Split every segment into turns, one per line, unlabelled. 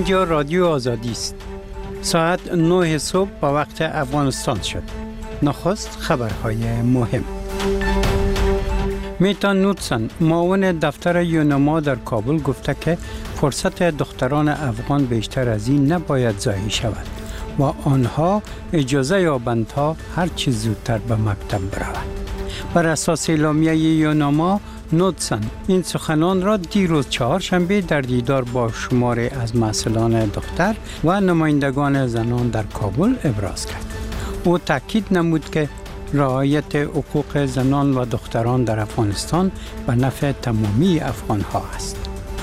اینجا رادیو آزادی است. ساعت 9 صبح با وقت افغانستان شد. نخست خبرهای مهم. میتا نوتسن معاون دفتر یونما در کابل گفته که فرصت دختران افغان بیشتر از این نباید ضایع شود و آنها اجازه یابند تا هر چه زودتر به مکتب بروند. بر اساس اعلامیه یونما، نوتسن این سخنان را دیروز چهارشنبه در دیدار با شماری از مسئولان دختر و نمایندگان زنان در کابل ابراز کرد. او تاکید نمود که رعایت حقوق زنان و دختران در افغانستان به نفع تمامی افغان‌ها است.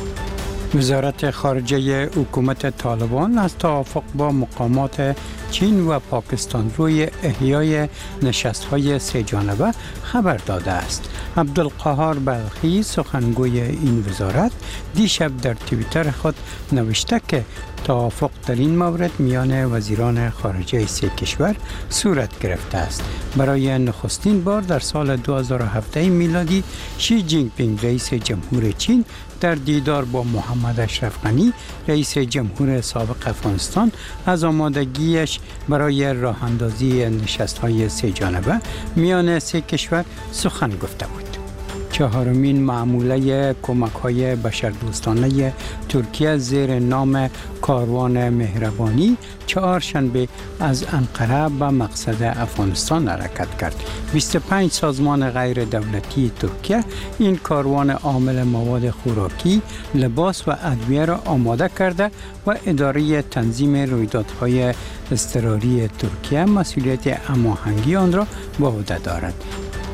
وزارت خارجه حکومت طالبان از توافق با مقامات چین و پاکستان روی احیای نشست‌های سه جانبه خبر داده است. عبدالقهار بلخی سخنگوی این وزارت دیشب در توییتر خود نوشته که توافق در این مورد میان وزیران خارجه سه کشور صورت گرفته است. برای نخستین بار در سال 2017 میلادی شی جینگ پینگ رئیس جمهور چین در دیدار با محمد اشرف غنی رئیس جمهور سابق افغانستان از آمادگیش برای راه اندازی نشست‌های سه جانبه میان سه کشور سخن گفته بود. چهارمین معامله کمک‌های بشردوستانه ترکیه زیر نام کاروان مهربانی چهارشنبه از انقره به مقصد افغانستان حرکت کرد. 25 سازمان غیر دولتی ترکیه این کاروان حامل مواد خوراکی، لباس و ادویه را آماده کرده و اداره تنظیم رویدادهای اضطراری ترکیه مسئولیت هماهنگی آن را به عهده دارد.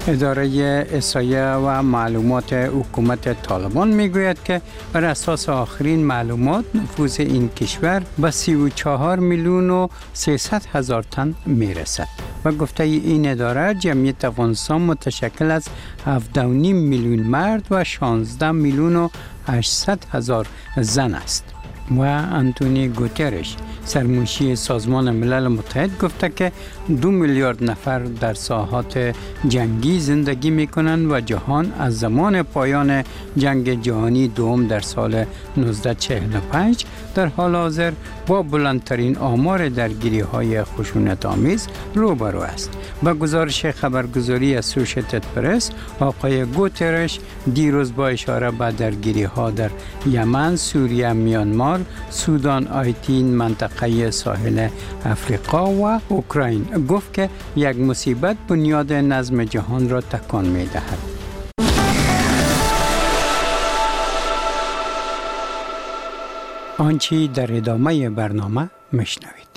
اداره احصایه و معلومات حکومت طالبان میگوید که بر اساس آخرین معلومات نفوذ این کشور به 34 میلیون و 300 هزار تن میرسد و گفته این اداره جمعیت افغانستان متشکل از 7.5 میلیون مرد و 16 میلیون و 800 هزار زن است. و انتونی گوترش سرمنشی سازمان ملل متحد گفته که 2 میلیارد نفر در ساحات جنگی زندگی می کنند و جهان از زمان پایان جنگ جهانی دوم در سال 1945 در حال حاضر با بلندترین آمار درگیری های خشونت آمیز روبرو است. با گزارش خبرگزاری اسوشیتد پرس، آقای گوترش دیروز با اشاره به درگیری ها در یمن، سوریه، میانمار، سودان، آیتین، منطقه ساحل افریقا و اوکراین گفت که یک مصیبت بنیاد نظم جهان را تکان می دهد. آنچه در ادامه برنامه میشنوید.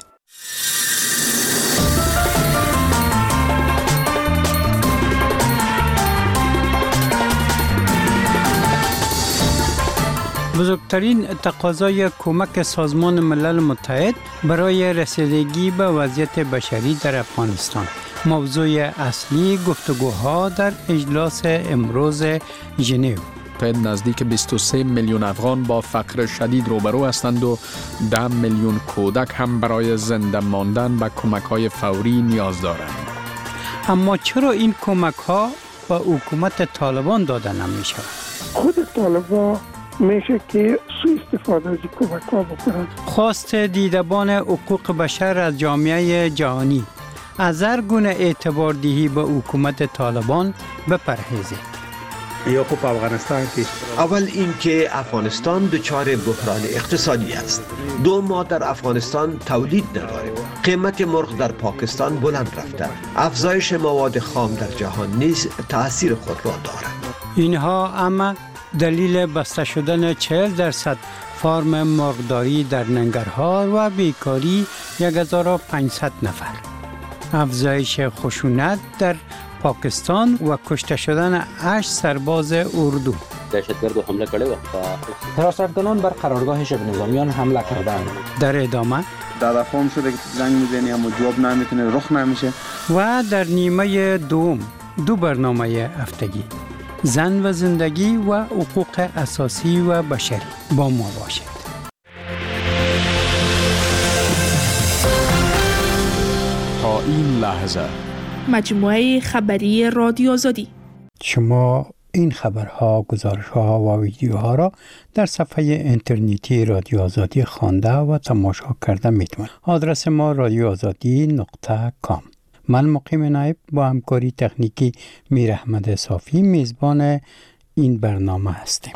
بزرگترین تقاضای کمک سازمان ملل متحد برای رسیدگی به وضعیت بشری در افغانستان. موضوع اصلی گفتگوها در اجلاس امروز ژنو.
نزدیک 23 میلیون افغان با فقر شدید روبرو هستند و 10 میلیون کودک هم برای زنده ماندن به کمک‌های فوری نیاز دارند.
اما چرا این کمک‌ها به حکومت طالبان داده نمی‌شود؟
خود طالبان میشه که سوء استفاده از کمک‌ها بکنند.
خواست دیدبان حقوق بشر از جامعه جهانی از هر گونه اعتباردهی به حکومت طالبان بپرهیزید.
یا خب افغانستان که
اول اینکه افغانستان دچار بحران اقتصادی است. 2 ماه در افغانستان تولید نداریم. قیمت مرغ در پاکستان بلند رفته. افزایش مواد خام در جهان نیز تأثیر خود را دارد.
اینها اما دلیل بسته شدن 40% فارم مرغداری در ننگرهار و بیکاری 1500 نفر. افزایش خشونت در پاکستان و کشته شدن 8 سرباز اردو.
دهشتگرد حمله کرده و حراستکنان بر قرارگاه شبه نظامیان حمله کردند.
در ادامه
دادا فهم شده که زنگ میزنی اما جواب نمیتونه، رخ نمیشه.
و در نیمه دوم 2 برنامه هفتگی زن و زندگی و حقوق اساسی و بشری با ما باشد.
تا این لحظه
مجموعه خبری رادیو آزادی.
شما این خبرها، گزارشها و ویدیوها را در صفحه اینترنتی رادیو آزادی خوانده و تماشا کرده میتوانید. آدرس ما radioazadi.com. من مقیم نایب با همکاری تکنیکی میر احمد صافی میزبان این برنامه هستیم.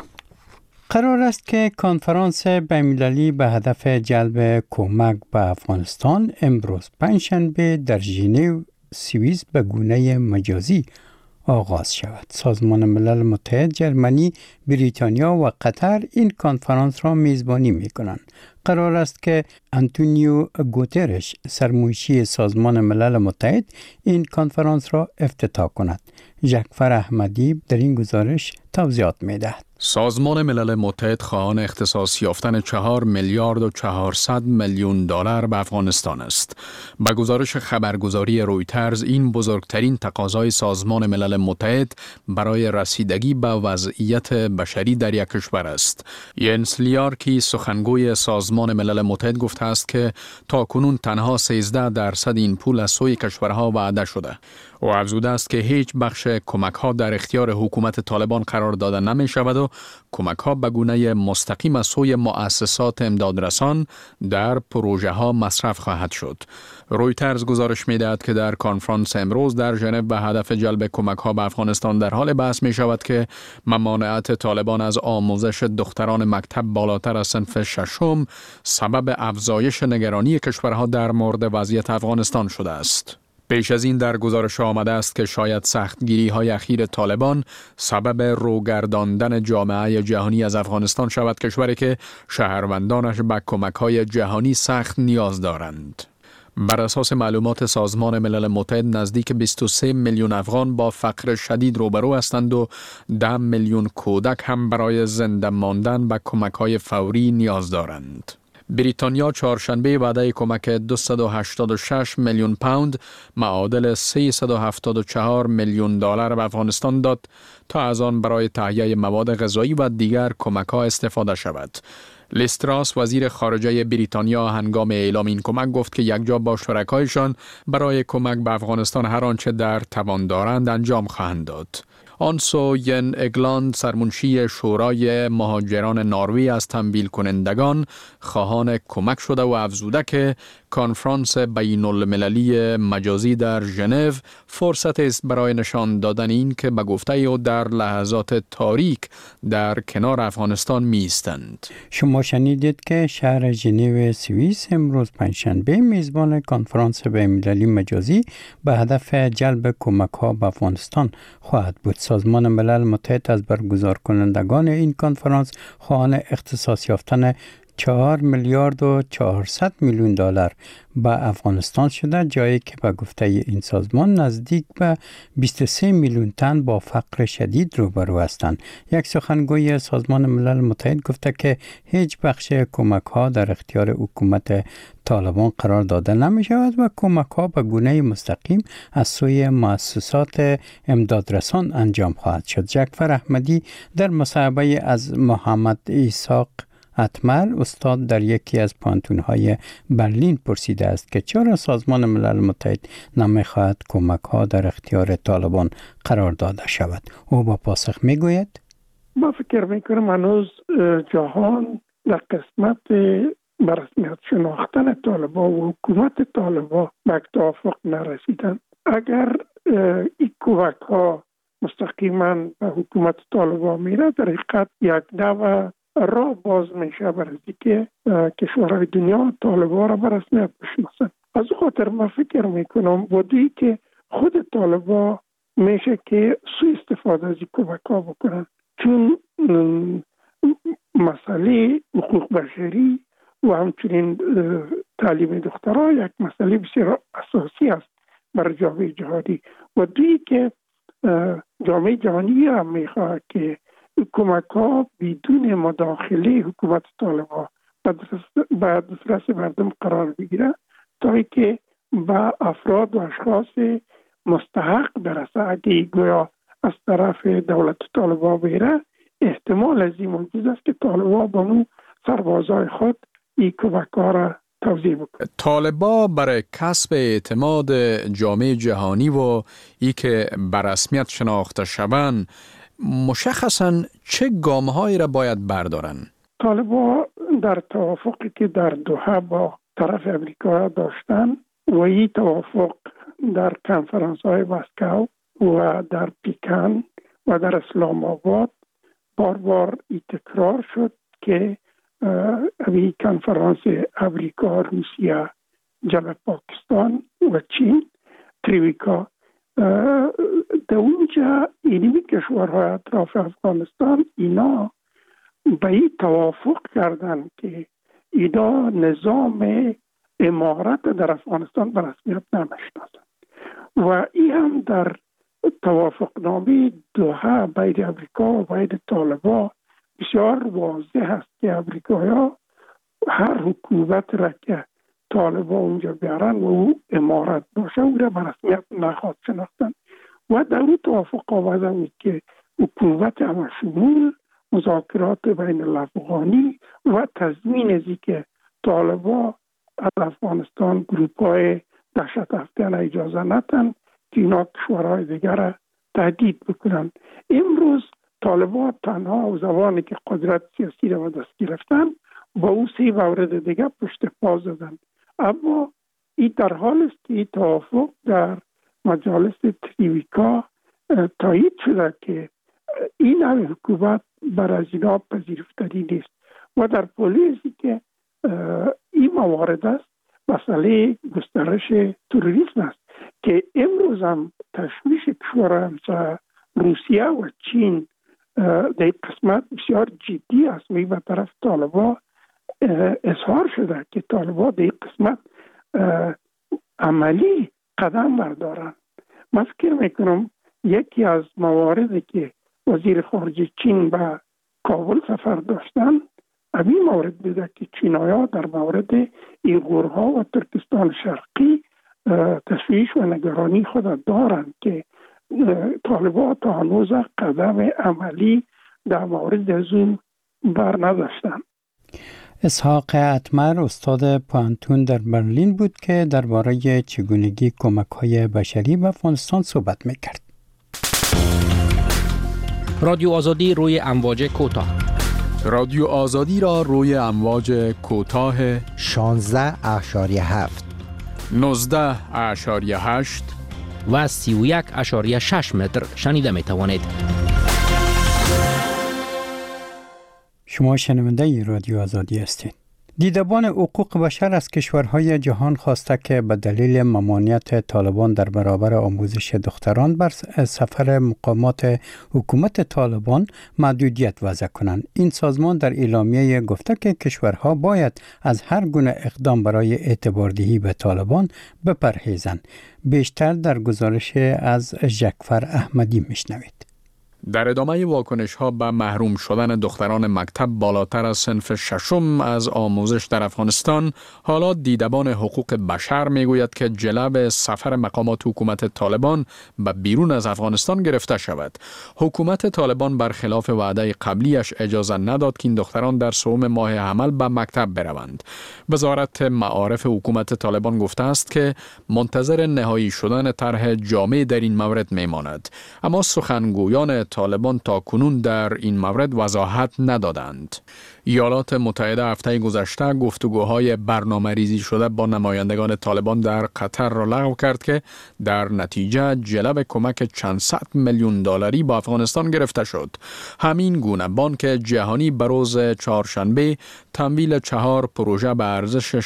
قرار است که کنفرانس بین‌المللی به هدف جلب کمک به افغانستان امروز پنجشنبه در ژنو سوئیس به گونه مجازی آغاز شود. سازمان ملل متحد، جرمنی، بریتانیا و قطر این کنفرانس را میزبانی می‌کنند. قرار است که آنتونیو گوترش، سرمنشی سازمان ملل متحد، این کنفرانس را افتتاح کند. جعفر احمدی در این گزارش توضیحات می‌دهد.
سازمان ملل متحد خواهان اختصاص یافتن 4 میلیارد و 400 میلیون دلار به افغانستان است. به گزارش خبرگزاری رویترز، این بزرگترین تقاضای سازمان ملل متحد برای رسیدگی به وضعیت بشری در یک کشور است. ینس لیارکی، سخنگوی سازمان ملل متحد، گفته است که تاکنون تنها 13% این پول از سوی کشورها وعده شده. و افزوده است که هیچ بخش کمک‌ها در اختیار حکومت طالبان قرار داده نمی شود و کمک‌ها به گونه مستقیم از سوی مؤسسات امدادرسان در پروژه‌ها مصرف خواهد شد. رویترز گزارش می‌دهد که در کنفرانس امروز در ژنو به هدف جلب کمک‌ها به افغانستان در حال بحث می‌شود که ممانعت طالبان از آموزش دختران مکتب بالاتر از صنف ششم سبب افزایش نگرانی کشورها در مورد وضعیت افغانستان شده است. پیش از این در گزارش آمده است که شاید سختگیری های اخیر طالبان سبب روگرداندن جامعه جهانی از افغانستان شود، کشوری که شهروندانش به کمک های جهانی سخت نیاز دارند. بر اساس معلومات سازمان ملل متحد، نزدیک 23 میلیون افغان با فقر شدید روبرو هستند و 10 میلیون کودک هم برای زنده ماندن به کمک های فوری نیاز دارند. بریتانیا چهارشنبه وعده کمک 286 میلیون پوند معادل 374 میلیون دلار به افغانستان داد تا از آن برای تهیه مواد غذایی و دیگر کمک‌ها استفاده شود. لیز تراس، وزیر خارجه بریتانیا، هنگام اعلام این کمک گفت که یکجا با شرکایشان برای کمک به افغانستان هر آنچه در توان دارند انجام خواهند داد. آنسو ین اگلاند، سرمنشی شورای مهاجران نروژ، از تمویل کنندگان خواهان کمک شده و افزوده که کنفرانس بین المللی مجازی در ژنو فرصت است برای نشان دادن این که به گفته او در لحظات تاریک در کنار افغانستان می ایستند.
شما شنیدید که شهر ژنو سوئیس امروز پنجشنبه میزبان کنفرانس بین‌المللی مجازی به هدف جلب کمک‌ها به افغانستان خواهد بود. سازمان ملل متحد از برگزار کنندگان این کنفرانس خواهان اختصاص یافتن 4 میلیارد و 400 میلیون دلار به افغانستان شده، جایی که به گفته این سازمان نزدیک به 23 میلیون تن با فقر شدید روبرو هستند. یک سخنگوی سازمان ملل متحد گفته که هیچ بخش کمک ها در اختیار حکومت طالبان قرار داده نمی شود و کمک ها به گونه مستقیم از سوی مؤسسات امدادرسان انجام خواهد شد. جعفر احمدی در مصاحبه از محمد اسحاق اتمر، استاد در یکی از پانتون‌های برلین، پرسیده است که چرا سازمان ملل متحد نمی‌خواهد کمک‌ها در اختیار طالبان قرار داده شود. او با پاسخ می‌گوید:
ما فکر می‌کنم هنوز جهان در قسمت برسمیت شناختن طالبان و حکومت طالبان به توافق نرسیدند. اگر این کمک‌ها مستقیما به حکومت طالبان میره، در حقیقت یک نوع راه باز میشه برای که کشورهای دنیا طالبان را به رسمیت بشناسند. از او خاطر من فکر میکنم بودی که خود طالبان میشه که سوء استفاده از این کمک‌ها بکنن، چون مسئله حقوق بشری و همچنین تعلیم دخترها یک مسئله بسیار اساسی است برای جامعه جهانی و دویی که جامعه جهانی هم میخواد که کمک‌ها بدون مداخله حکومت طالبان به دسترس مردم قرار بگیره تا که به افراد و اشخاص مستحق برسه. اگه گویا از طرف دولت طالبان بگیره، احتمال از این موجود است که طالبان با اون سربازای خود این کمک‌ها را توزیع بکنه.
طالبان برای کسب اعتماد جامعه جهانی و ای که به رسمیت شناخته شوند مشخصاً چه گام‌هایی را باید بردارند؟
طالبان در توافقی که در دوحه با طرف امریکا داشتن و این توافق در کنفرانس‌های مسکو و در پیکن و در اسلام آباد بار تکرار شد که این کنفرانس امریکا، روسیه، جنوب پاکستان و چین، تریویکا، در اونجا اینمی کشورهای اطراف افغانستان اینا به این توافق کردن که اینا نظام امارت در افغانستان به رسمیت نمیشناسند و این هم در توافقنامه دوحه بین امریکا و بین طالبان بسیار واضح است که امریکایی‌ها هر حکومت را که طالبان اونجا بیارن و او امارت باشه او را به رسمیت نخواهد شناختن و در اون توافق آمده بود که حکومت همشمول، مذاکرات بین الافغانی و تضمین از که طالبان از افغانستان گروپ‌های دهشت افکن اجازه ندن که اینا کشورهای دیگر را تهدید بکنن. امروز طالبان تنها و زمانی که قدرت سیاسی را به دست گرفتن با او 3 مورد دیگر پشت پا زدن، اما این در حال است که این توافق در مجالس تریویکا تایید شده که این نوع حکومت بر از اینا پذیرفتنی نیست و در پولیسی که این موارد است مسئله گسترش تروریسم است که امروز هم تشویش کشورهای همسایه روسیه و چین در قسمت بسیار جدی است. می به طرف طالبان اظهار شده که طالبان در قسمت عملی قدم بردارن. من فکر میکنم یکی از مواردی که وزیر خارجه چین به کابل سفر داشتن همین مورد بوده که چینایان در مورد ایغورها و ترکستان شرقی تشویش و نگرانی خود دارند که طالبان تا هنوز قدم عملی در مورد از اون بر نداشتن.
اسحاق اتمر استاد پوهنتون در برلین بود که درباره چگونگی کمک‌های بشری به افغانستان صحبت می‌کرد.
رادیو آزادی روی امواج کوتاه.
رادیو آزادی را روی امواج کوتاه
16.7
19.8
و 31.6 متر شنیده می توانید.
شما شنونده رادیو آزادی هستید. دیدبان حقوق بشر از کشورهای جهان خواسته که به دلیل ممانعت طالبان در برابر آموزش دختران بر سفر مقامات حکومت طالبان محدودیت وضع کنند. این سازمان در اعلامیه گفته که کشورها باید از هر گونه اقدام برای اعتباردهی به طالبان بپرهیزند. بیشتر در گزارش از جعفر احمدی میشنوید.
در ادامه واکنش‌ها به محروم شدن دختران مکتب بالاتر از صنف 6 از آموزش در افغانستان، حالا دیدبان حقوق بشر میگوید که جلب سفر مقامات حکومت طالبان به بیرون از افغانستان گرفته شود. حکومت طالبان برخلاف وعده قبلیش اجازه نداد که این دختران در سوم ماه حمل به مکتب بروند. وزارت معارف حکومت طالبان گفته است که منتظر نهایی شدن طرح جامع در این مورد میماند، اما سخنگویان طالبان تا کنون در این مورد وضاحت ندادند. ایالات متحده هفته گذشته گفتگوهای برنامه ریزی شده با نمایندگان طالبان در قطر را لغو کرد که در نتیجه جلب کمک چند صد میلیون دلاری با افغانستان گرفته شد. همین گونه بانک جهانی به روز چهارشنبه تمویل 4 پروژه به ارزش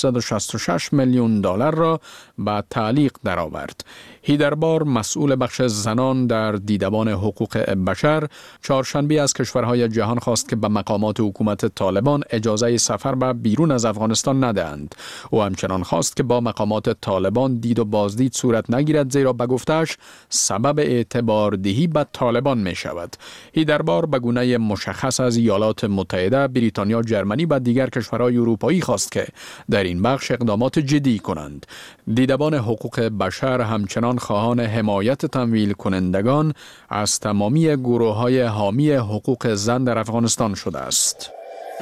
666 میلیون دلار را به تعلیق درآورد. هیدربار مسئول بخش زنان در دیدبان حقوق بشر چهارشنبه از کشورهای جهان خواست که به مقامات حکومت طالبان اجازه سفر به بیرون از افغانستان ندهند. او همچنان خواست که با مقامات طالبان دید و بازدید صورت نگیرد، زیرا به گفتش سبب اعتباردهی به طالبان می شود. هیدربار به گونه مشخص از ایالات متحده، بریتانیا، جرمنی و دیگر کشورهای اروپایی خواست که در این بخش اقدامات جدی کنند. دیدبان حقوق بشر همچنان خواهان حمایت تمویل کنندگان از تمامی گروه‌های حامی حقوق زن در افغانستان شده است.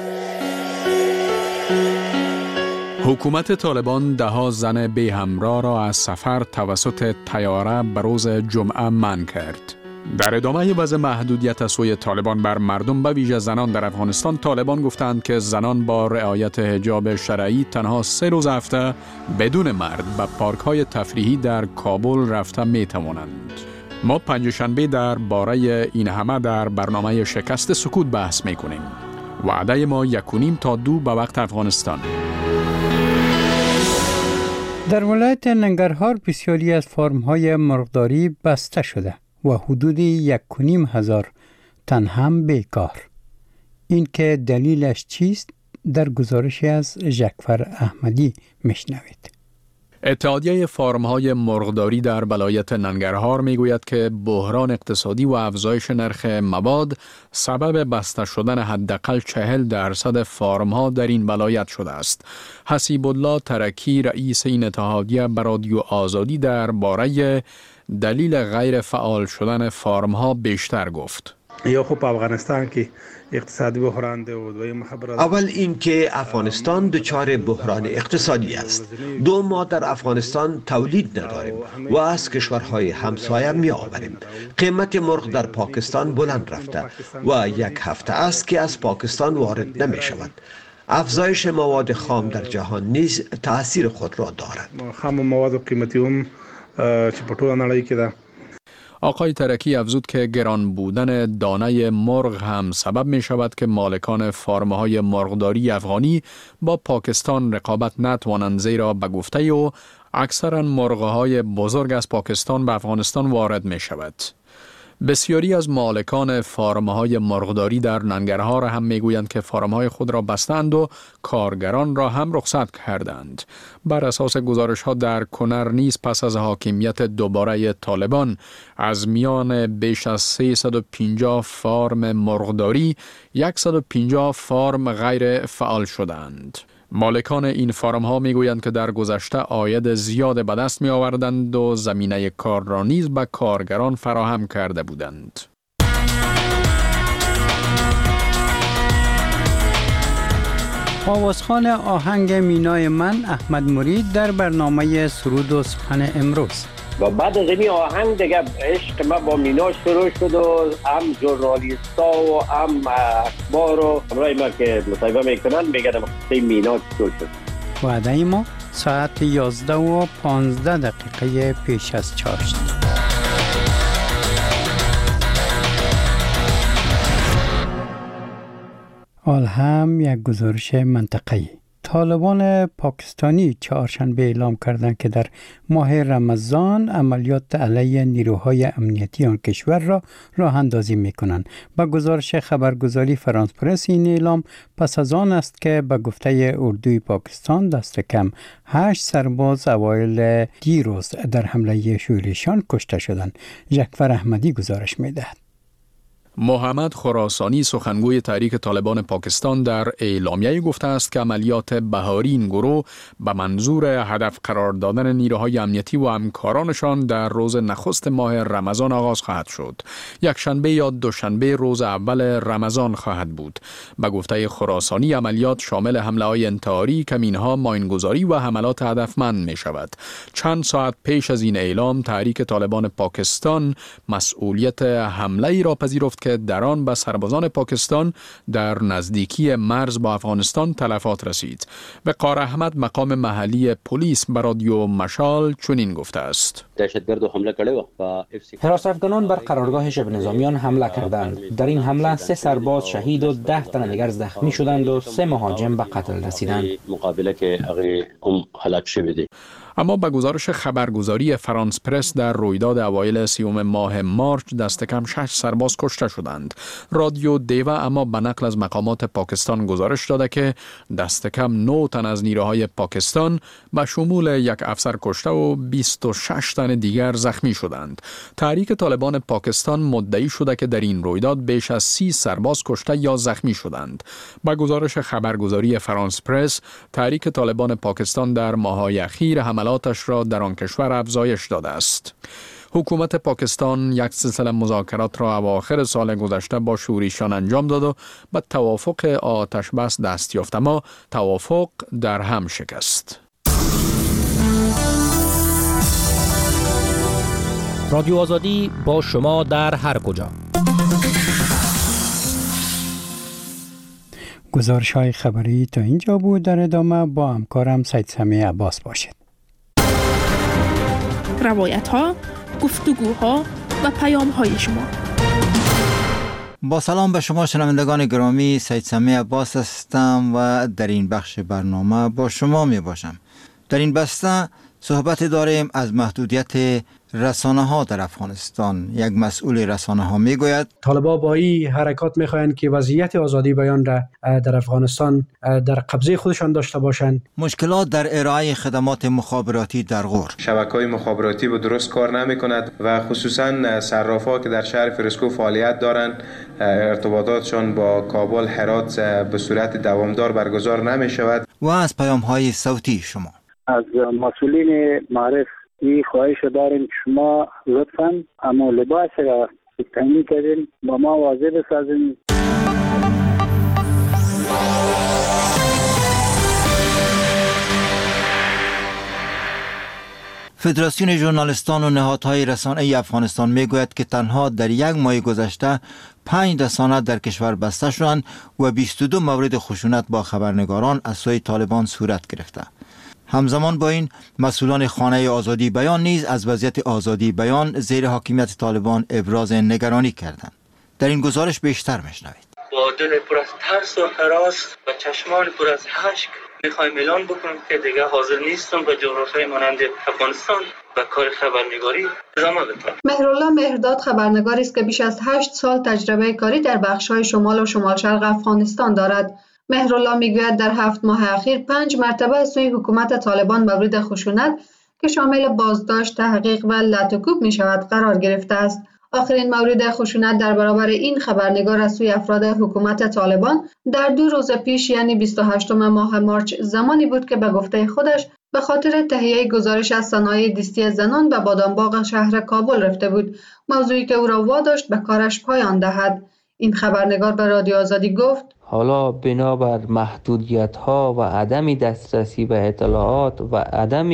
حکومت طالبان 10 زن بی همراه را از سفر توسط طیاره به روز جمعه منع کرد. در ادامه وضع محدودیت از سوی طالبان بر مردم به ویژه زنان در افغانستان، طالبان گفتند که زنان با رعایت حجاب شرعی تنها 3 روز هفته بدون مرد به پارک‌های تفریحی در کابل رفته می‌توانند. ما پنجشنبه در باره این همه در برنامه شکست سکوت بحث می‌کنیم. وعده ما 1.5 تا 2 به وقت افغانستان.
در ولایت ننگرهار بسیاری از فارم‌های مرغداری بسته شده و حدود 1,500 تن هم بیکار. این که دلیلش چیست در گزارشی از ژکفر احمدی میشنوید.
اتحادیه فارم‌های مرغداری در ولایت ننگرهار میگوید که بحران اقتصادی و افزایش نرخ مواد سبب بسته شدن حداقل 40% فارم‌ها در این ولایت شده است. حسیب الله ترکی رئیس این اتحادیه به رادیو آزادی درباره دلیل غیر فعال شدن فارم‌ها بیشتر گفت.
یا خب افغانستان که اقتصادی بحران ده و دویم خبر
اول اینکه افغانستان دچار بحران اقتصادی است. 2 ماه در افغانستان تولید نداریم و از کشورهای همسایه می آوریم. قیمت مرغ در پاکستان بلند رفته و 1 هفته است که از پاکستان وارد نمی شود. افزایش مواد خام در جهان نیز تأثیر خود را دارد.
خام مواد قیمتی هم چې په ټوله نړۍ کې ده.
آقای ترکی افزود که گران بودن دانه مرغ هم سبب می شود که مالکان فارم‌های مرغداری افغانی با پاکستان رقابت نتوانند، زیرا به گفته او اکثرا مرغ‌های بزرگ از پاکستان به افغانستان وارد می شود. بسیاری از مالکان فارم‌های مرغداری در ننگرهار هم میگویند که فارم‌های خود را بستند و کارگران را هم رخصت کردند. بر اساس گزارش‌ها در کنر نیز پس از حاکمیت دوباره طالبان از میان بیش از 350 فارم مرغداری 150 فارم غیر فعال شدند. مالکان این فارم ها می گویند که در گذشته عاید زیاد به دست می آوردند و زمینه کار را نیز به کارگران فراهم کرده بودند.
آوازخوان آهنگ مینای من احمد مرید در برنامه سرود و سخن امروز.
و بعد از این آهنگ دیگه عشق ما با مینا شروع شد و هم ژورنالیستا و هم اخبار و همراه ما که مصاحبه میکنن میگن قصه مینا شروع شد.
وعده ما ساعت 11:15 پیش از 4 شد. حال هم یک گزارش منطقه‌ای. طالبان پاکستانی چهارشنبه اعلام کردند که در ماه رمضان عملیات علیه نیروهای امنیتی آن کشور را راه اندازی می‌کنند. با گزارش خبرگزاری فرانس پرس این اعلام پس از آن است که به گفته اردوی پاکستان دست کم 8 سرباز اوایل دیروز در حمله شورشیان کشته شدند. ژکفر احمدی گزارش می‌دهد.
محمد خراسانی سخنگوی تحریک طالبان پاکستان در اعلامیه گفته است که عملیات بهاری این گروه به منظور هدف قرار دادن نیروهای امنیتی و همکارانشان در روز نخست ماه رمضان آغاز خواهد شد. یکشنبه یا دوشنبه روز اول رمضان خواهد بود. به گفته خراسانی عملیات شامل حمله‌های انتحاری، کمین‌ها، ماینگذاری و حملات هدفمند می شود. چند ساعت پیش از این اعلام تحریک طالبان پاکستان مسئولیت حمله ای را پذیرفت که در آن به سربازان پاکستان در نزدیکی مرز با افغانستان تلفات رسید. وقار احمد مقام محلی پلیس به رادیو مشال چنین گفته است:
دهشتگرد حمله کرده و حراس افغانان بر قرارگاه شبه نظامیان حمله کردند. در این حمله 3 سرباز شهید و 10 تن دیگر زخمی شدند و 3 مهاجم به قتل رسیدند.
مقابله که هم هلاک شده.
اما به گزارش خبرگزاری فرانس پرس در رویداد اوایل 30 ماه مارچ دست کم 6 سرباز کشته شدند. رادیو دیوا اما به نقل از مقامات پاکستان گزارش داده که دست کم 9 تن از نیروهای پاکستان به شمول 1 افسر کشته و 26 تن دیگر زخمی شدند. تحریک طالبان پاکستان مدعی شده که در این رویداد بیش از 30 سرباز کشته یا زخمی شدند. با گزارش خبرگزاری فرانس پرس، تحریک طالبان پاکستان در ماه‌های اخیر حملاتش را در آن کشور افزایش داده است. حکومت پاکستان یک سلسله مذاکرات را اواخر سال گذشته با شورشیان انجام داد و به توافق آتش بس دست یافت، اما توافق در هم شکست.
رادیو آزادی با شما در هر کجا.
گزارش‌های خبری تا اینجا بود. در ادامه با همکارم سید سمیع عباس باشید.
روایت‌ها، گفتگوها و پیام‌های شما.
با سلام به شما شنوندگان گرامی، سید سمیع عباس هستم و در این بخش برنامه با شما می باشم. در این بسته صحبت داریم از محدودیت رسانه ها در افغانستان. یک مسئول رسانه ها می گوید
طالبان با این حرکات می خواهند که وضعیت آزادی بیان را در افغانستان در قبضه خودشان داشته باشند.
مشکلات در ارائه خدمات مخابراتی در غور.
شبکه‌های مخابراتی به درست کار نمی کند و خصوصا صرافا که در شهر فرسکو فعالیت دارند، ارتباطاتشان با کابل، هرات به صورت دوامدار برگزار نمی شود.
و از پیام های صوتی شما
از مسئولین معرف این خواهش داریم که شما لطفاً اما لباس را تامین کردین با ما واضح بسازین.
فدراسیون ژورنالیستان و نهادهای رسانه‌ای افغانستان میگوید که تنها در یک ماه گذشته 5 رسانه در کشور بسته شدند و 22 مورد خشونت با خبرنگاران از سوی طالبان صورت گرفته. همزمان با این مسئولان خانه آزادی بیان نیز از وضعیت آزادی بیان زیر حاکمیت طالبان ابراز نگرانی کردند. در این گزارش بیشتر میشنوید.
با دل پر از ترس و هراس و چشمان پر از اشک میخوایم اعلان بکنم که دیگه حاضر نیستم به جغرافیای مانند افغانستان و کار خبرنگاری ادامه بدم.
مهرالله مهرداد خبرنگاری است که بیش از 8 سال تجربه کاری در بخش‌های شمال و شمال شرق افغانستان دارد. مهرالله میگوید در 7 ماه اخیر 5 مرتبه از سوی حکومت طالبان مورد خشونت که شامل بازداشت، تحقیق و لطوکوب می شود قرار گرفته است. آخرین مورد خشونت در برابر این خبرنگار از سوی افراد حکومت طالبان در 2 روز پیش یعنی 28 ماه مارچ زمانی بود که به گفته خودش به خاطر تهیه گزارش از صنایع دیستی زنان به بادامباغ شهر کابل رفته بود، موضوعی که او را واداشت به کارش پایان دهد. این خبرنگار به رادیو آزادی گفت
حالا بنابر محدودیت‌ها و عدم دسترسی به اطلاعات و عدم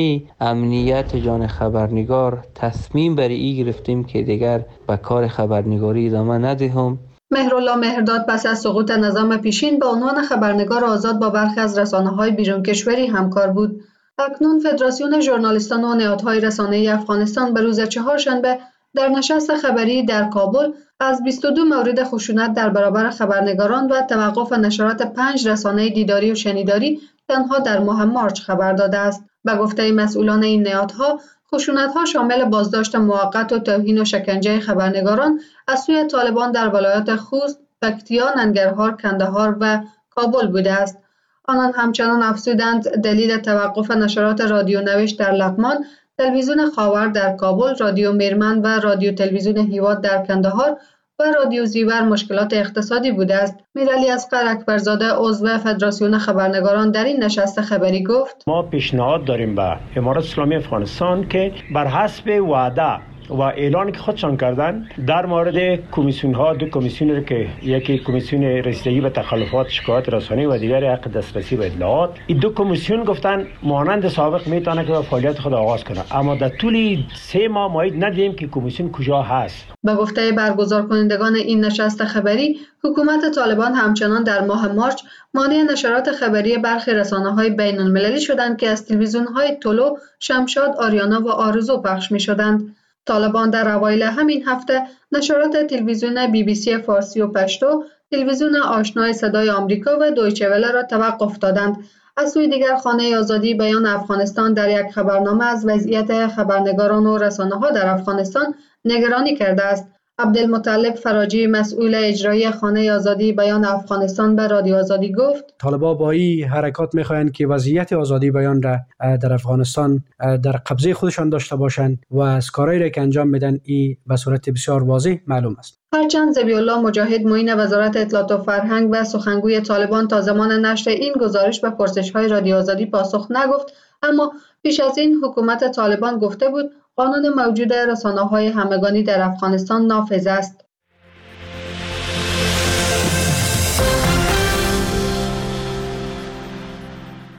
امنیت جان خبرنگار تصمیم بر این گرفتیم که دیگر به کار خبرنگاری ادامه ندهیم.
مهرالله مهرداد پس از سقوط نظام پیشین به عنوان خبرنگار آزاد با برخی از رسانه‌های بیرون کشوری همکار بود. اکنون فدراسیون ژورنالیستان و نهادهای رسانه‌ای افغانستان به روز چهارشنبه در نشست خبری در کابل از 22 مورد خشونت در برابر خبرنگاران و توقف نشرات 5 رسانه دیداری و شنیداری تنها در ماه مارچ خبر داده است. به گفته مسئولان این نهادها، خشونت‌ها شامل بازداشت موقت و توهین و شکنجه خبرنگاران از سوی طالبان در ولایات خوست، پکتیا، ننگرهار، کندهار و کابل بوده است. آنان همچنان افزودند دلیل توقف نشرات رادیو نوشت در لغمان، تلویزیون خاور در کابل، رادیو میرمن و رادیو تلویزیون هیواد در کندهار و رادیو زیور مشکلات اقتصادی بوده است. میرعلی اصغر اکبرزاده عضو فدراسیون خبرنگاران در این نشست خبری گفت
ما پیشنهاد داریم به امارات اسلامی افغانستان که بر حسب وعده و اعلانی که خودشان کردن در مورد کمیسیون ها، 2 کمیسیون که یکی کمیسیون رسیدگی به تخلفات شکایت رسانی و دیگری حق دسترسی به اطلاعات، این 2 کمیسیون گفتن مانند سابق میتونه که فعالیت خود آغاز کنه، اما در طول 3 ماه مایید ندیدیم که کمیسیون کجا هست.
به گفته برگزار کنندگان این نشست خبری، حکومت طالبان همچنان در ماه مارچ مانع نشرات خبری برخی رسانه‌های بین‌المللی شدند که از تلویزیون‌های طلوع، شمشاد، آریانا و آرزو پخش می‌شدند. طالبان در اوایل همین هفته نشرات تلویزیون BBC فارسی و پشتو، تلویزیون آشنای صدای آمریکا و دویچه وله را توقف دادند. از سوی دیگر خانه آزادی بیان افغانستان در یک خبرنامه از وضعیت خبرنگاران و رسانه‌ها در افغانستان نگرانی کرده است. عبدالمطلب فراجی مسئول اجرایی خانه آزادی بیان افغانستان به رادیو آزادی گفت
طالبان با این حرکات میخواهند که وضعیت آزادی بیان را در افغانستان در قبضه خودشان داشته باشند و از کارهایی را که انجام میدن این به صورت بسیار واضح معلوم است.
هرچند ذبیح الله مجاهد معین وزارت اطلاعات و فرهنگ و سخنگوی طالبان تا زمان نشر این گزارش به پرسش‌های رادیو آزادی پاسخ نگفت، اما پیش از این حکومت طالبان گفته بود قانون موجود رسانه‌های همگانی در افغانستان نافذ است.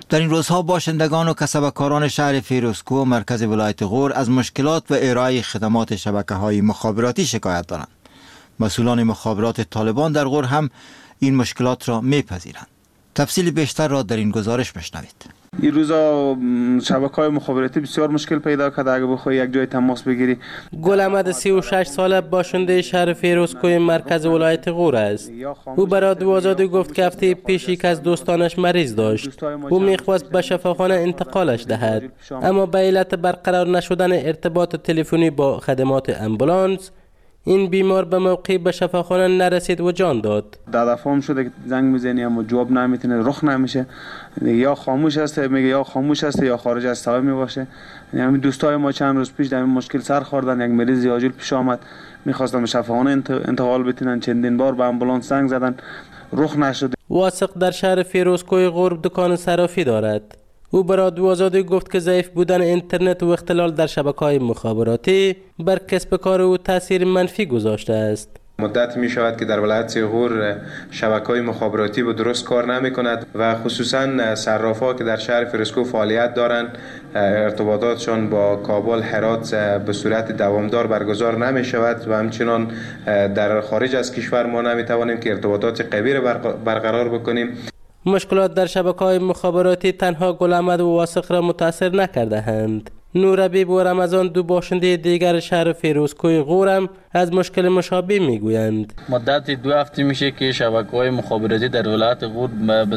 در این روزها باشندگان و کسبکاران شهر فیروزکوه مرکز ولایت غور از مشکلات و ارائه خدمات شبکه‌های مخابراتی شکایت دارند. مسئولان مخابرات طالبان در غور هم این مشکلات را میپذیرند. تفصیل بیشتر را در این گزارش بشنوید.
این روزا شبکه‌های مخابراتی بسیار مشکل پیدا کرده. اگه بخوای یک جای تماس بگیری.
گل احمد 36 ساله باشنده شهر فیروزکوه مرکز ولایت غور است. او برای آزادی گفت که هفته پیش یک از دوستانش مریض داشت. او میخواست به شفاخانه انتقالش دهد، اما به علت برقرار نشدن ارتباط تلفنی با خدمات امبولانس این بیمار به موقع به شفاخانه نرسید و جان داد.
دفعه هم شده که زنگ میزنی اما جواب نمیتونه، رخ نمیشه، یا خاموش است، میگه یا خاموش است یا خارج از صحبه میباشه. یعنی همین دوستای ما چند روز پیش در این مشکل سر خوردن. یک مریض عاجل پیش آمد، میخواستن به شفاخانه انتقال بتونن، چندین بار به آمبولانس زنگ زدن، رخ نشد.
واثق در شهر فیروزکوه غور دکان صرافی دارد. او برای آزادی گفت که ضعیف بودن اینترنت و اختلال در شبکه‌های مخابراتی بر کسب کار او تاثیر منفی گذاشته است.
مدت می شود که در ولایت غور شبکه‌های مخابراتی به درست کار نمی کند و خصوصا صرافا که در شهر فیروزکوه فعالیت دارند ارتباطاتشان با کابل، هرات به صورت دوامدار برگزار نمی شود و همچنان در خارج از کشور ما نمی توانیم که ارتباطات قوی را برقرار بکنیم.
مشکلات در شبکه‌های مخابراتی تنها گل احمد و واثق را متاثر نکرده‌اند. نور حبیب و رمضان دو باشنده دیگر شهر فیروزکوه غور هم از مشکل مشابه میگویند.
مدت 2 هفته میشه که شبکه‌های مخابراتی در ولایت غور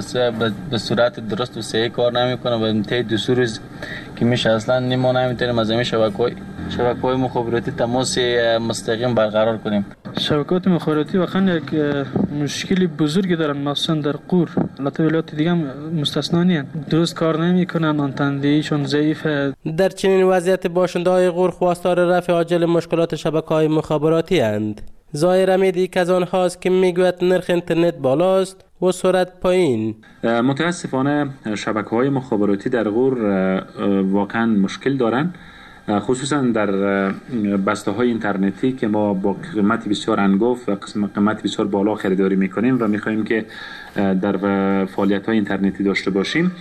به صورت درست و صحیح کار نمیکنه و انتهای 2 روز که میشه اصلا ما نمیتونیم از این شبکه‌های مخابراتی تماس مستقیم برقرار کنیم.
شبکه‌های مخابراتی واقعا یک مشکلی بزرگی دارن، مخصوصا در غور. البته ولایات دیگه هم مستثنا نیست، درست کار نمیکنن، آنتنده‌ایشون ضعیفه.
در چنین وضعیت باشنده‌های غور خواستار رفع عاجل مشکلات شبکه‌های مخابراتی اند. ظاهر حمید یک از آنهاست که میگوید نرخ اینترنت بالاست و سرعت پایین.
متاسفانه شبکه‌های مخابراتی در غور واقعا مشکل دارند، خصوصا در بسته های اینترنتی که ما با قیمت بسیار انگفت و قیمت بسیار بالا خریداری میکنیم و میخوایم که در فعالیت های اینترنتی داشته باشیم.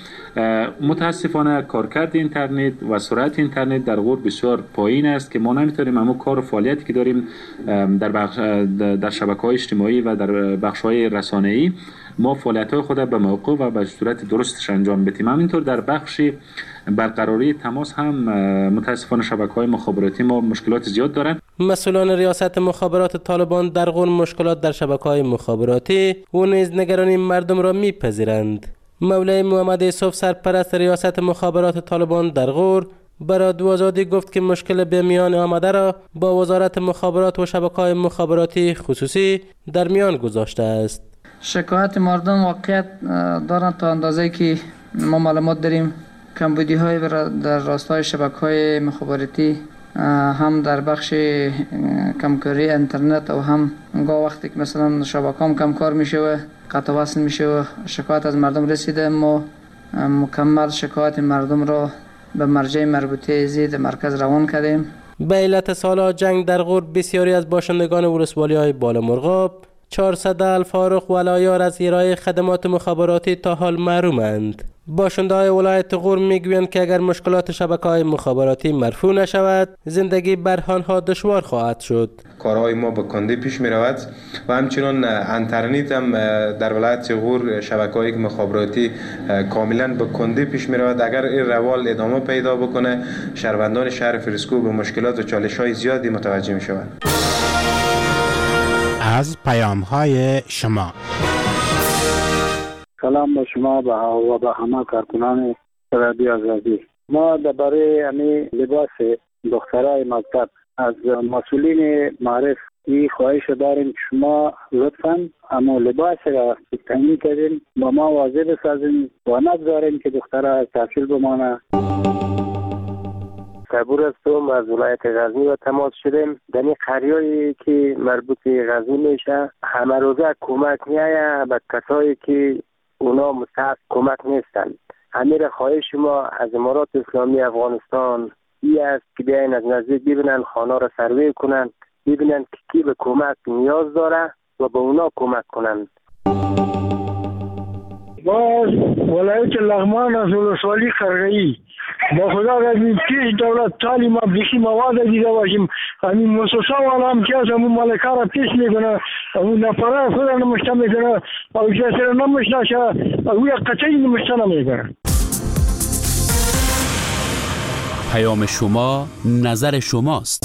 متاسفانه کارکرد اینترنت و سرعت اینترنت در غور بسیار پایین است که ما نمیتونیم همون کار و فعالیتی که داریم در شبکه‌های اجتماعی و در بخش‌های رسانه‌ای ما فعالیت‌های خود به موقع و به صورت درستش انجام بدیم. همینطور در بخش برقراری تماس هم متاسفانه شبکه‌های مخابراتی ما مشکلات زیاد دارند.
مسئولان ریاست مخابرات طالبان در غور مشکلات در شبکه‌های مخابراتی و نیز نگرانی مردم را می‌پذیرند. مولای محمد یوسف سرپرست ریاست مخابرات طالبان در غور برای آزادی گفت که مشکل به میان آمده را با وزارت مخابرات و شبکه‌های مخابراتی خصوصی در میان گذاشته است.
شکایت مردم واقعیت دارند تا اندازه که ما معلومات داریم کمبودی‌های در راستای شبکه‌های مخابراتی هم در بخش کمکاری اینترنت و هم وقتی که مثلا شبکه‌ام کم کار میشه و قطع وصل میشه و شکایت از مردم رسیده، ما مکمل شکایت مردم را به مرجع مربوطه زید مرکز روان کردیم.
به علت سالها جنگ در غور بسیاری از باشندگان ولسوالی‌های بالامرغاب 400 الفارق و الایار از ارائه خدمات مخابراتی تا حال محرومند. باشنده‌های ولایت غور میگویند که اگر مشکلات شبکه‌های مخابراتی مرفوع نشود، زندگی بر آنها دشوار خواهد شد.
کارهای ما به کندی پیش می رود و همچنان اینترنت هم در ولایت غور شبکه‌های مخابراتی کاملا به کندی پیش می رود. اگر این روال ادامه پیدا بکنه، شهروندان شهر فیروزکوه به مشکلات و چالش‌های زیادی متوجه می شوند.
از پیام‌های شما.
سلام به شما و به همه کارکنان رادیو آزادی. ما درباره همین لباس دخترای مکتب از مسئولین معرف این خواهش داریم که شما لطفاً اما لباس را تعیین کردین با ما واضح بسازین و نگذارین که دخترها از تحصیل بمانه.
صبور هستم از ولایت غزنی و تماس شدیم. در این قریه‌ای که مربوط غزنی میشه همه روزه کمک میایه به کسایی که اونا مستحق کمک نیستن. امیر خواهش ما از امارات اسلامی افغانستان ای است که بیاین از نزدیک ببینن، خانه را سروی کنن، ببینن که کی به کمک نیاز داره و به اونا کمک کنن.
باز ولایت لغمان از ولسوالی خرگایی با خدا از پیش دولت تعلیم ابلیسی مواد دیده باشیم همین مؤسسه والا هم که از همون مالکا را پیش میکنه همون نفره خود را نمشته میکنه او کسی را نمشته او قطعی نمشته نمیکنه.
پیام شما نظر شماست.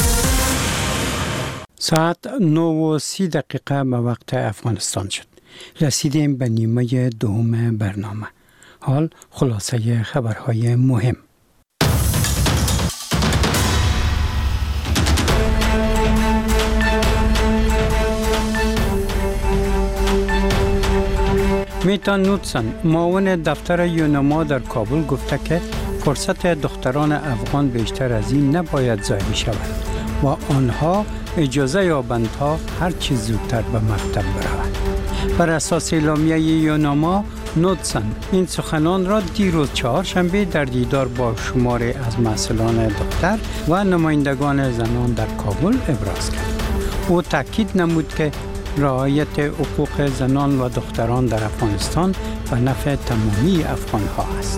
ساعت 9:30 به وقت افغانستان شد. رسیدیم به نیمه دوم برنامه. حال خلاصه خبرهای مهم. میتا نوتسن معاون دفتر یونما در کابل گفته که فرصت دختران افغان بیشتر از این نباید ضایع شود و آنها اجازه یابند تا هر چیز زودتر به مکتب بروند. بر اساس اعلامیه یونما نوتسن این سخنان را دیروز چهارشنبه در دیدار با شماری از مسئولان دختر و نمایندگان زنان در کابل ابراز کرد. او تاکید نمود که رعایت حقوق زنان و دختران در افغانستان به نفع تمامی افغان‌ها است.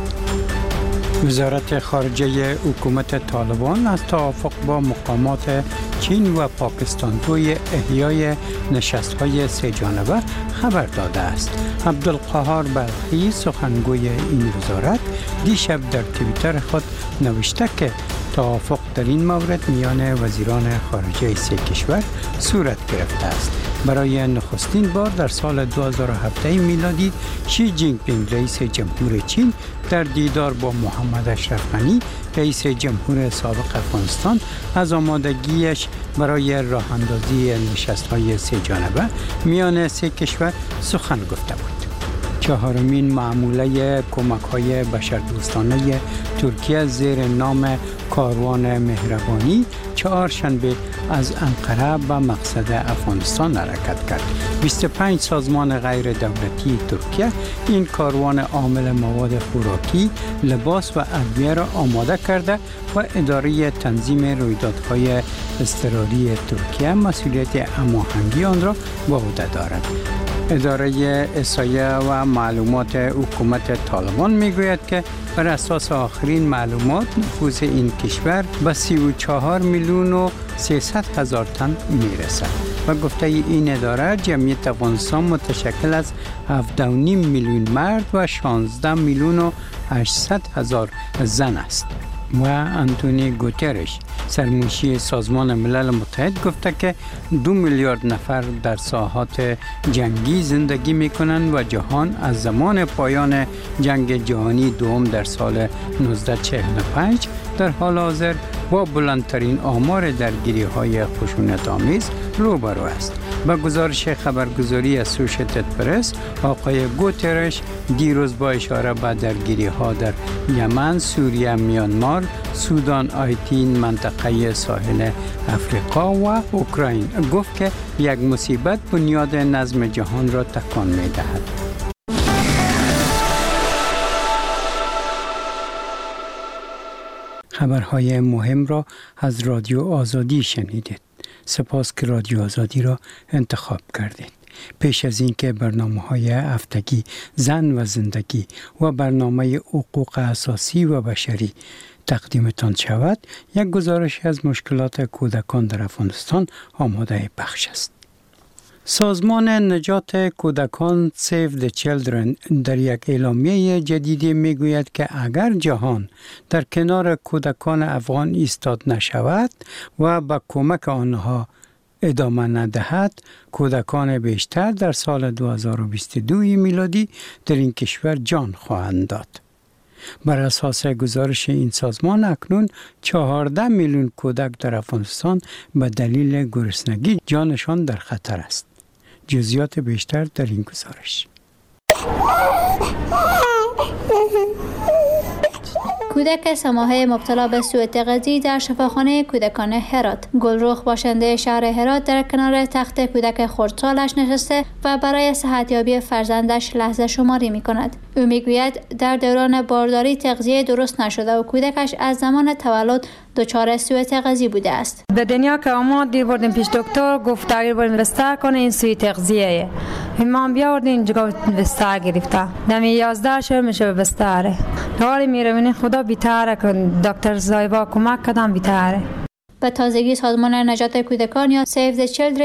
وزارت خارجه حکومت طالبان از توافق با مقامات چین و پاکستان روی احیای نشست‌های سه جانبه خبر داده است. عبدالقهار بلخی سخنگوی این وزارت دیشب در توییتر خود نوشته که توافق در این مورد میان وزیران خارجه سه کشور صورت گرفته است. برای نخستین بار در سال 2017 میلادی شی جینگ پینگ رئیس جمهور چین در دیدار با محمد اشرف غنی رئیس جمهور سابق افغانستان از آمادگیش برای راه اندازی نشست‌های سه جانبه میان سه کشور سخن گفته بود. چهارمین معامله کمک‌های بشردوستانه ترکیه زیر نام کاروان مهربانی چهارشنبه از انقره به مقصد افغانستان حرکت کرد. 25 سازمان غیر دولتی ترکیه این کاروان حامل مواد خوراکی، لباس و ادویه را آماده کرده و اداره تنظیم رویدادهای اضطراری ترکیه مسئولیت هماهنگی آن را به عهده دارد. اداره احصایه و معلومات حکومت طالبان میگوید که بر اساس آخرین معلومات نفوذ این کشور به 34 میلیون و 300 هزار تن میرسد و گفته این اداره جمعیت افغانستان متشکل از 7.5 میلیون مرد و 16 میلیون و 800 هزار زن است. و انتونی گوترش سرمنشی سازمان ملل متحد گفته که 2 میلیارد نفر در ساحات جنگی زندگی می کنند و جهان از زمان پایان جنگ جهانی دوم در سال 1945 در حال حاضر با بلندترین آمار درگیری های خشونت آمیز روبرو است. با گزارش خبرگزاری اسوشیتد پرس، آقای گوترش دیروز با اشاره به درگیری ها در یمن، سوریه، میانمار، سودان، آیتی، منطقه ساحل افریقا و اوکراین گفت که یک مصیبت بنیاد نظم جهان را تکان می دهد. خبرهای مهم را از رادیو آزادی شنیدید. سپاس که رادیو آزادی را انتخاب کردید. پیش از اینکه برنامه‌های هفتگی زن و زندگی و برنامه حقوق اساسی و بشری تقدیمتان شود، یک گزارش از مشکلات کودکان در افغانستان آماده بخش است. سازمان نجات کودکان Save the Children در یک اعلامیه جدیدی میگوید که اگر جهان در کنار کودکان افغان ایستاد نشود و با کمک آنها ادامه ندهد، کودکان بیشتر در سال 2022 میلادی در این کشور جان خواهند داد. بر اساس گزارش این سازمان اکنون 14 میلیون کودک در افغانستان به دلیل گرسنگی جانشان در خطر است. جزئیات بیشتر در این گزارش.
کودک سماحه مبتلا به سوء تغذیه در شفاخانه کودکان هرات. گلرخ باشنده شهر هرات در کنار تخت کودک خردسالش نشسته و برای صحتیابی فرزندش لحظه شماری می کند. او می گوید در دوران بارداری تغذیه درست نشده و کودکش از زمان تولد دچار سوء تغذیه بوده است.
در دنیا که ما دیر بردیم پیش دکتر گفت تغییر باید بستر کنه این سوء تغذیه
ما بیاوردیم اینجا بستر گرفته دمی 11 شب میشه بستره دوباره میروین خدا بیتاره کن دکتر زایبا کمک کدام بیتاره.
به تازگی سازمان نجات کودکان یا سیو د چیلدرن